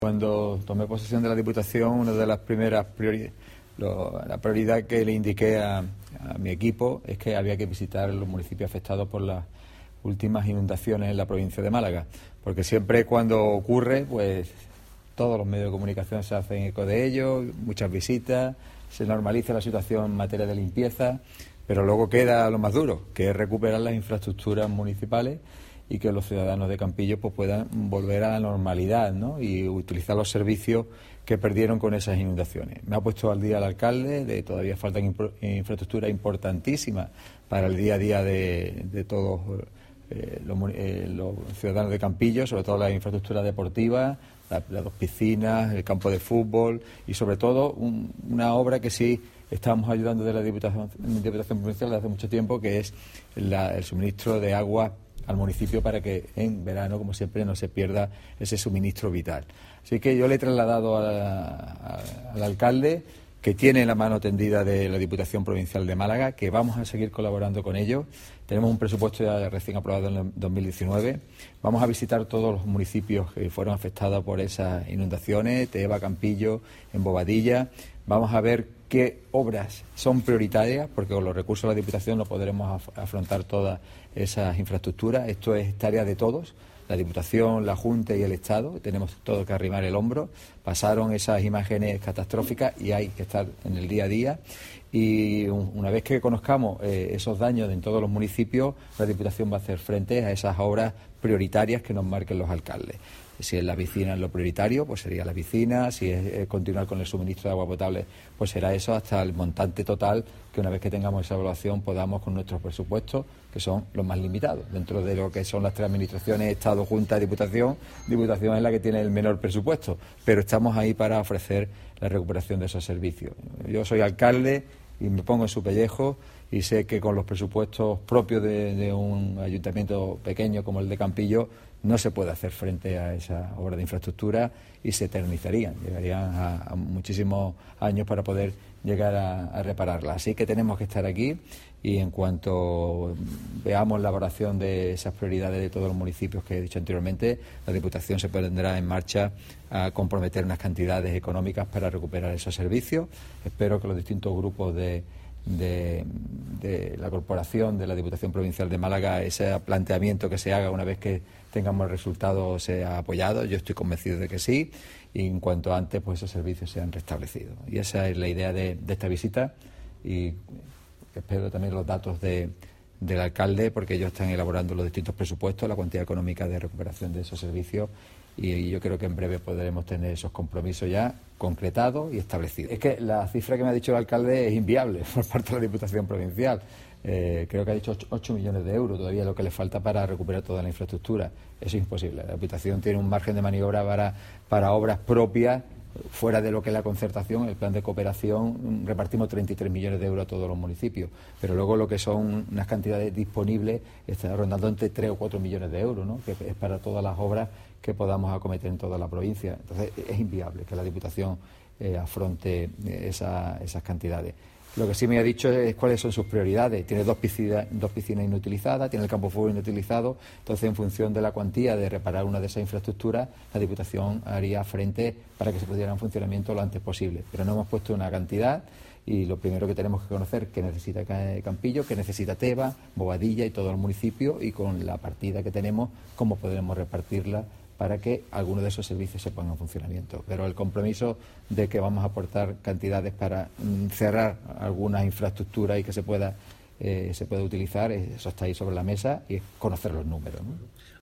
Cuando tomé posesión de la Diputación, una de las primeras la prioridad que le indiqué a mi equipo es que había que visitar los municipios afectados por las últimas inundaciones en la provincia de Málaga, porque siempre cuando ocurre, pues todos los medios de comunicación se hacen eco de ello, muchas visitas, se normaliza la situación en materia de limpieza, pero luego queda lo más duro, que es recuperar las infraestructuras municipales y que los ciudadanos de Campillo pues puedan volver a la normalidad, ¿no? Y utilizar los servicios que perdieron con esas inundaciones. Me ha puesto al día el alcalde de todavía faltan infraestructuras importantísimas para el día a día de todos los ciudadanos de Campillo, sobre todo las infraestructuras deportivas, las dos piscinas, el campo de fútbol y sobre todo una obra que sí estamos ayudando de la Diputación Provincial desde hace mucho tiempo, que es el suministro de agua al municipio para que en verano, como siempre, no se pierda ese suministro vital. Así que yo le he trasladado al alcalde, que tiene la mano tendida de la Diputación Provincial de Málaga, que vamos a seguir colaborando con ellos. Tenemos un presupuesto ya recién aprobado en el 2019. Vamos a visitar todos los municipios que fueron afectados por esas inundaciones, Teba, Campillo, en Bobadilla. Vamos a ver qué obras son prioritarias, porque con los recursos de la Diputación no podremos afrontar todas esas infraestructuras. Esto es tarea de todos, la Diputación, la Junta y el Estado. Tenemos todo que arrimar el hombro. Pasaron esas imágenes catastróficas y hay que estar en el día a día. Y una vez que conozcamos esos daños en todos los municipios, la Diputación va a hacer frente a esas obras prioritarias que nos marquen los alcaldes. Si es la piscina lo prioritario, pues sería la piscina. Si es continuar con el suministro de agua potable, pues será eso, hasta el montante total, que una vez que tengamos esa evaluación podamos con nuestros presupuestos, que son los más limitados. Dentro de lo que son las tres administraciones, Estado, Junta, Diputación es la que tiene el menor presupuesto, pero estamos ahí para ofrecer la recuperación de esos servicios. Yo soy alcalde y me pongo en su pellejo y sé que con los presupuestos propios de un ayuntamiento pequeño como el de Campillo no se puede hacer frente a esa obra de infraestructura y se eternizarían, llegarían a muchísimos años para poder llegar a repararla. Así que tenemos que estar aquí y en cuanto veamos la elaboración de esas prioridades de todos los municipios que he dicho anteriormente, la Diputación se pondrá en marcha a comprometer unas cantidades económicas para recuperar esos servicios. Espero que los distintos grupos de la corporación, de la Diputación Provincial de Málaga, ese planteamiento que se haga una vez que tengamos el resultado sea apoyado. Yo estoy convencido de que sí, y en cuanto antes pues esos servicios sean restablecidos. Y esa es la idea de esta visita, y espero también los datos del alcalde, porque ellos están elaborando los distintos presupuestos, la cuantía económica de recuperación de esos servicios, y yo creo que en breve podremos tener esos compromisos ya concretados y establecidos. Es que la cifra que me ha dicho el alcalde es inviable por parte de la Diputación Provincial. Creo que ha dicho 8 millones de euros todavía lo que le falta para recuperar toda la infraestructura. Eso es imposible. La Diputación tiene un margen de maniobra para obras propias, fuera de lo que es la concertación, el plan de cooperación. Repartimos 33 millones de euros a todos los municipios, pero luego lo que son unas cantidades disponibles está rondando entre 3 o 4 millones de euros, ¿no? Que es para todas las obras que podamos acometer en toda la provincia. Entonces es inviable que la Diputación afronte esas cantidades. Lo que sí me ha dicho es cuáles son sus prioridades. Tiene dos piscinas inutilizadas, tiene el campo de fútbol inutilizado. Entonces, en función de la cuantía de reparar una de esas infraestructuras, la Diputación haría frente para que se pusiera en funcionamiento lo antes posible. Pero no hemos puesto una cantidad, y lo primero que tenemos que conocer qué necesita Campillo, qué necesita Teba, Bobadilla y todo el municipio, y con la partida que tenemos, cómo podremos repartirla para que algunos de esos servicios se pongan en funcionamiento. Pero el compromiso de que vamos a aportar cantidades para cerrar algunas infraestructuras y que se pueda utilizar, eso está ahí sobre la mesa, y es conocer los números, ¿no?